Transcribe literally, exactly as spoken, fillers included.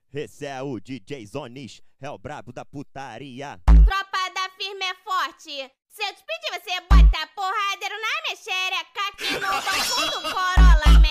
Esse é o D J Zonis, é o brabo da putaria. Tropa da firme é forte. Se eu te pedir, você bota porradeiro na minha xereca. Aqui no banco do Corolla,